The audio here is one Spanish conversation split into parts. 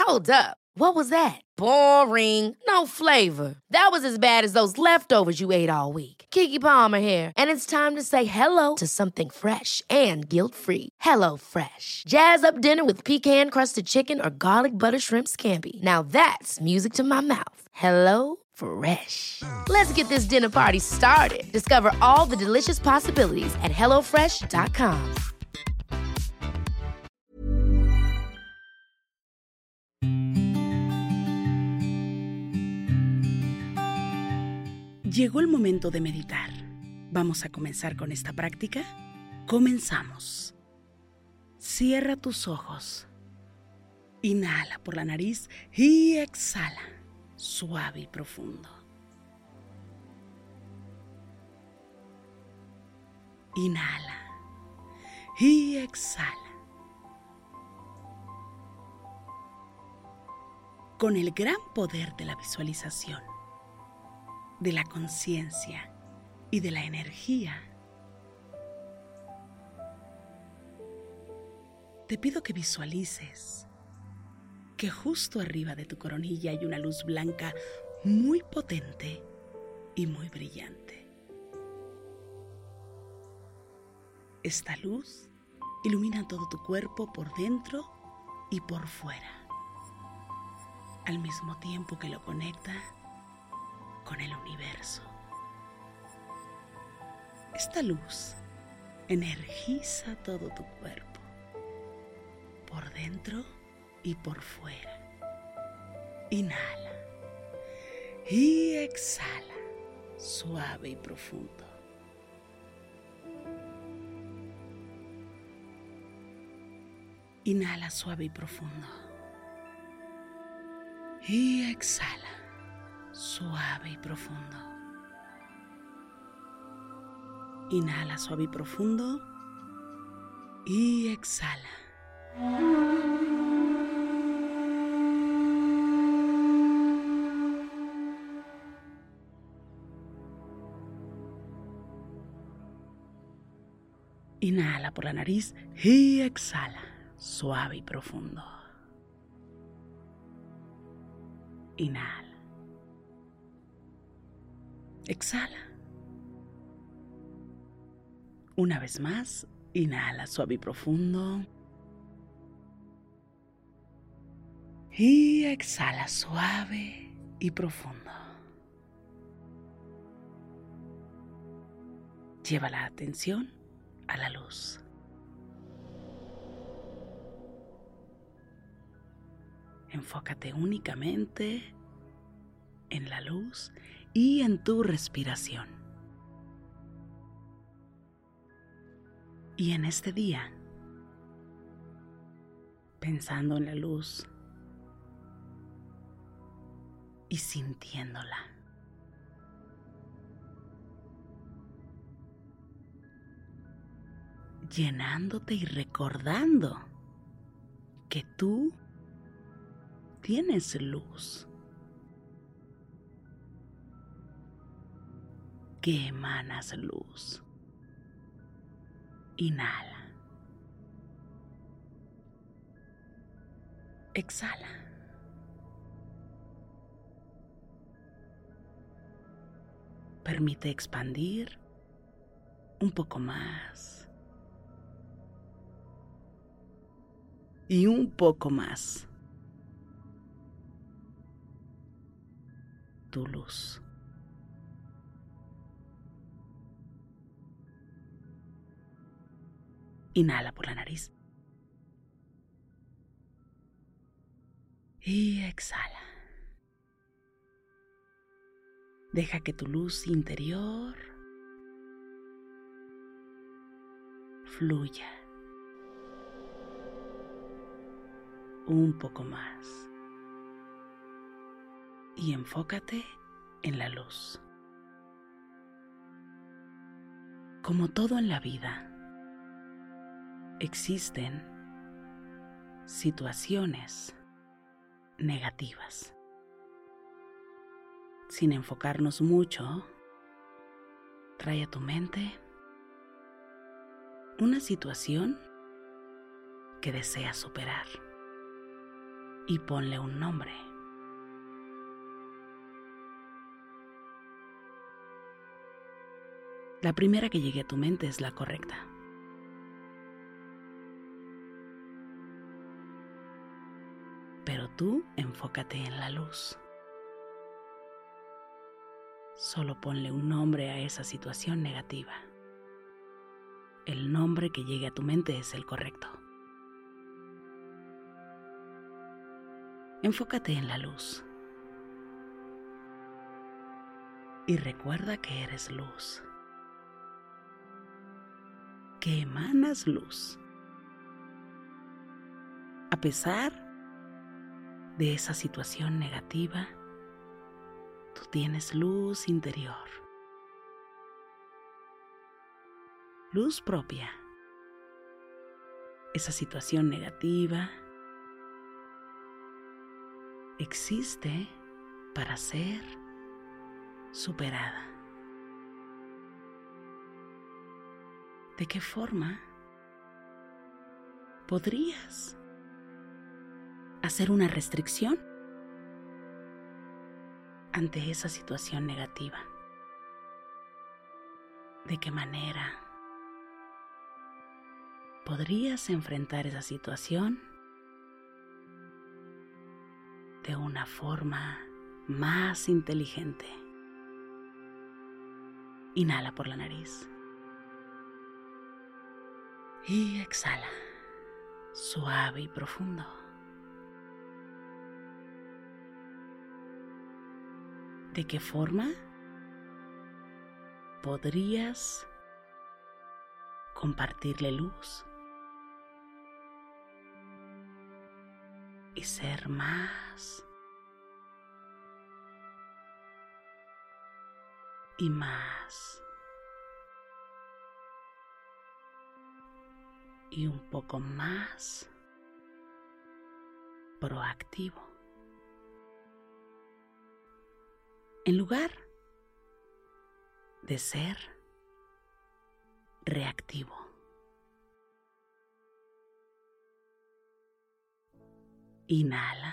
Hold up. What was that? Boring. No flavor. That was as bad as those leftovers you ate all week. Keke Palmer here, and it's time to say hello to something fresh and guilt-free. Hello Fresh. Jazz up dinner with pecan-crusted chicken or garlic butter shrimp scampi. Now that's music to my mouth. Hello Fresh. Let's get this dinner party started. Discover all the delicious possibilities at hellofresh.com. Llegó el momento de meditar. ¿Vamos a comenzar con esta práctica? Comenzamos. Cierra tus ojos. Inhala por la nariz y exhala, suave y profundo. Inhala y exhala. Con el gran poder de la visualización, de la conciencia y de la energía, te pido que visualices que justo arriba de tu coronilla hay una luz blanca muy potente y muy brillante. Esta luz ilumina todo tu cuerpo por dentro y por fuera, al mismo tiempo que lo conecta con el universo. Esta luz energiza todo tu cuerpo, por dentro y por fuera. Inhala y exhala, suave y profundo. Inhala suave y profundo. Y exhala, suave y profundo. Inhala suave y profundo. Y exhala. Inhala por la nariz y exhala, suave y profundo. Inhala. Exhala. Una vez más, inhala suave y profundo. Y exhala suave y profundo. Lleva la atención a la luz. Enfócate únicamente en la luz y en tu respiración. Y en este día, pensando en la luz y sintiéndola, llenándote y recordando que tú tienes luz, que emanas luz. Inhala. Exhala. Permite expandir un poco más. Y un poco más. Tu luz. Inhala por la nariz. Y exhala. Deja que tu luz interior fluya un poco más. Y enfócate en la luz. Como todo en la vida, existen situaciones negativas. Sin enfocarnos mucho, trae a tu mente una situación que deseas superar. y ponle un nombre. La primera que llegue a tu mente es la correcta. Pero tú enfócate en la luz. Solo ponle un nombre a esa situación negativa. El nombre que llegue a tu mente es el correcto. Enfócate en la luz. Y recuerda que eres luz. Que emanas luz. A pesar de esa situación negativa, tú tienes luz interior. Luz propia. Esa situación negativa existe para ser superada. ¿De qué forma podrías hacer una restricción ante esa situación negativa? ¿De qué manera podrías enfrentar esa situación de una forma más inteligente? Inhala por la nariz y exhala, suave y profundo. ¿De qué forma podrías compartirle luz y ser más y más y un poco más proactivo? En lugar de ser reactivo. Inhala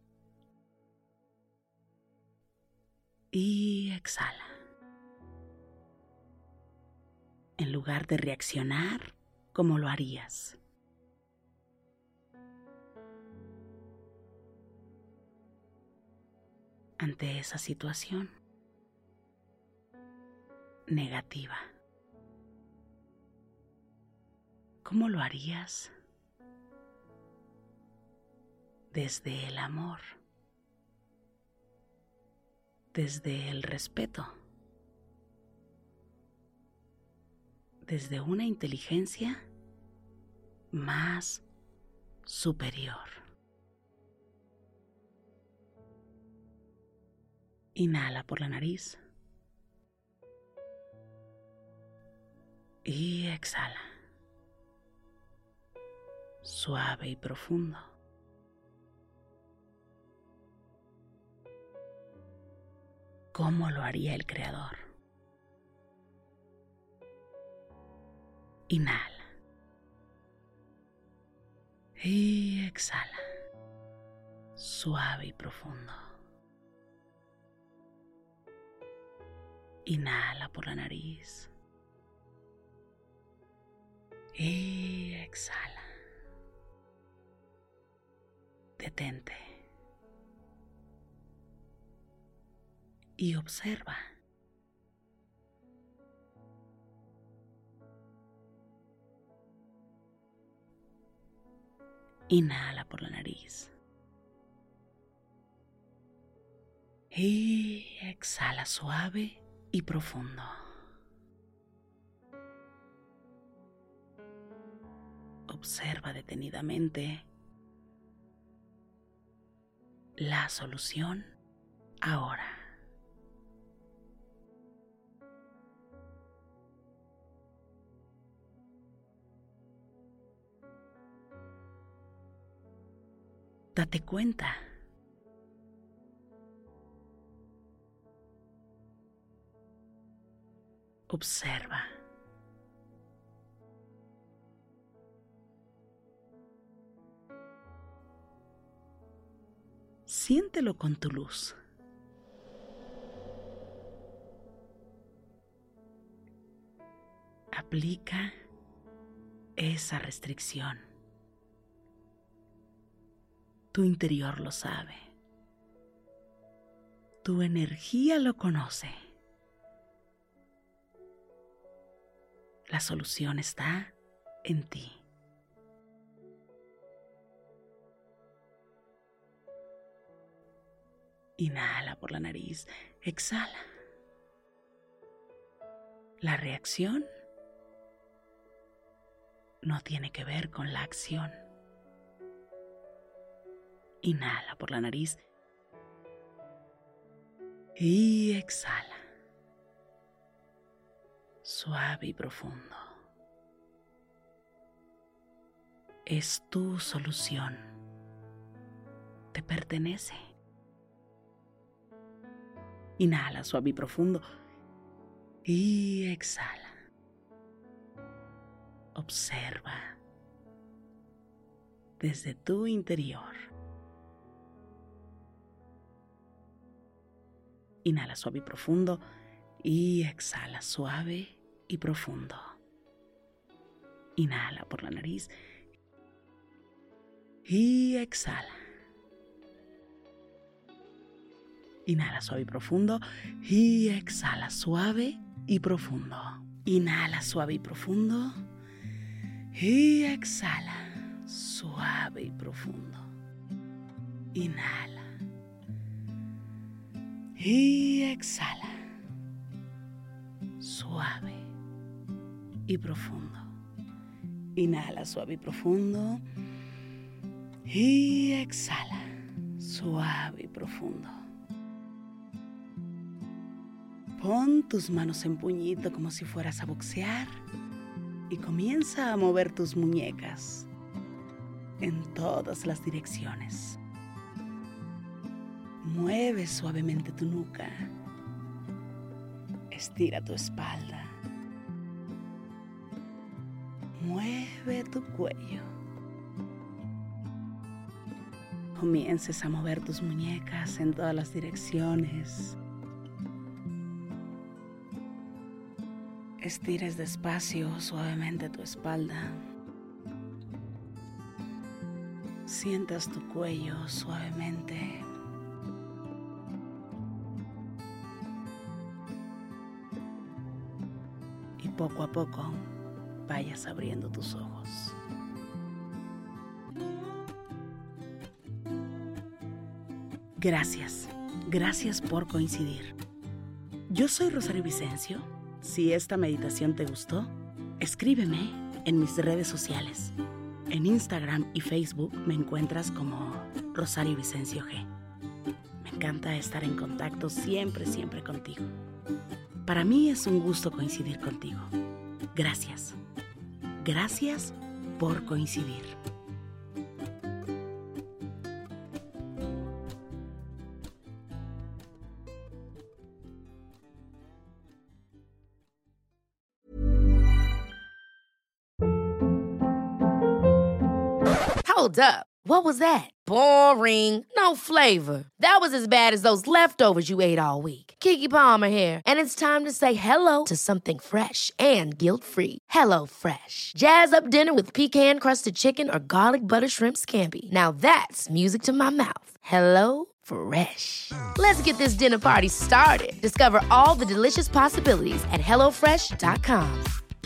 y exhala. En lugar de reaccionar como lo harías, ante esa situación negativa, ¿cómo lo harías? Desde el amor, desde el respeto, desde una inteligencia más superior. Inhala por la nariz y exhala, suave y profundo. ¿Cómo lo haría el Creador? Inhala y exhala, suave y profundo. Inhala por la nariz y exhala. Detente y observa. Inhala por la nariz y exhala suave y profundo. Observa detenidamente la solución ahora. Date cuenta. Observa. siéntelo con tu luz. Aplica esa restricción. Tu interior lo sabe. Tu energía lo conoce. La solución está en ti. Inhala por la nariz, exhala. La reacción no tiene que ver con la acción. Inhala por la nariz y exhala. Suave y profundo. Es tu solución. Te pertenece. Inhala suave y profundo y exhala. Observa desde tu interior. Inhala suave y profundo y exhala suave y profundo. Inhala por la nariz y exhala. Inhala suave y profundo y exhala suave y profundo. Inhala suave y profundo y exhala suave y profundo. Inhala y exhala suave y profundo. Inhala suave y profundo y exhala suave y profundo. Pon tus manos en puñito como si fueras a boxear y comienza a mover tus muñecas en todas las direcciones. Mueve suavemente tu nuca. Estira tu espalda. Mueve tu cuello. Comiences a mover tus muñecas en todas las direcciones. Estires despacio, suavemente tu espalda. Sientas tu cuello suavemente. Y poco a poco vayas abriendo tus ojos. Gracias por coincidir. Yo soy Rosario Vicencio. Si esta meditación te gustó, escríbeme en mis redes sociales. En Instagram y Facebook me encuentras como Rosario Vicencio G. Me encanta estar en contacto siempre contigo. Para mí es un gusto coincidir contigo. Gracias por coincidir. Hold up. What was that? Boring. No flavor. That was as bad as those leftovers you ate all week. Keke Palmer here, and it's time to say hello to something fresh and guilt-free. Hello Fresh. Jazz up dinner with pecan-crusted chicken or garlic butter shrimp scampi. Now that's music to my mouth. Hello Fresh. Let's get this dinner party started. Discover all the delicious possibilities at hellofresh.com.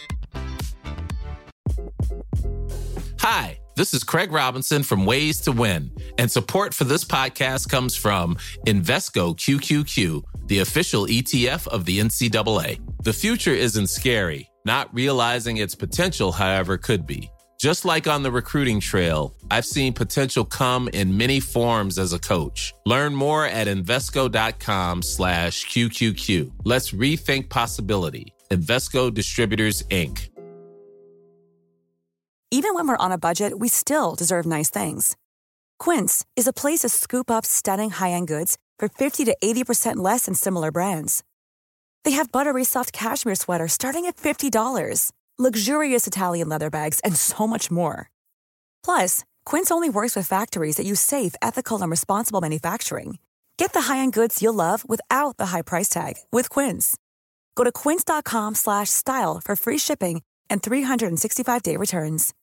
Hi, this is Craig Robinson from Ways to Win, and support for this podcast comes from Invesco QQQ, the official ETF of the NCAA. The future isn't scary. Not realizing its potential, however, could be. Just like on the recruiting trail, I've seen potential come in many forms as a coach. Learn more at Invesco.com/QQQ. Let's rethink possibility. Invesco Distributors, Inc. Even when we're on a budget, we still deserve nice things. Quince is a place to scoop up stunning high-end goods for 50 to 80% less than similar brands. They have buttery soft cashmere sweaters starting at $50, luxurious Italian leather bags, and so much more. Plus, Quince only works with factories that use safe, ethical, and responsible manufacturing. Get the high-end goods you'll love without the high price tag with Quince. Go to quince.com/style for free shipping and 365-day returns.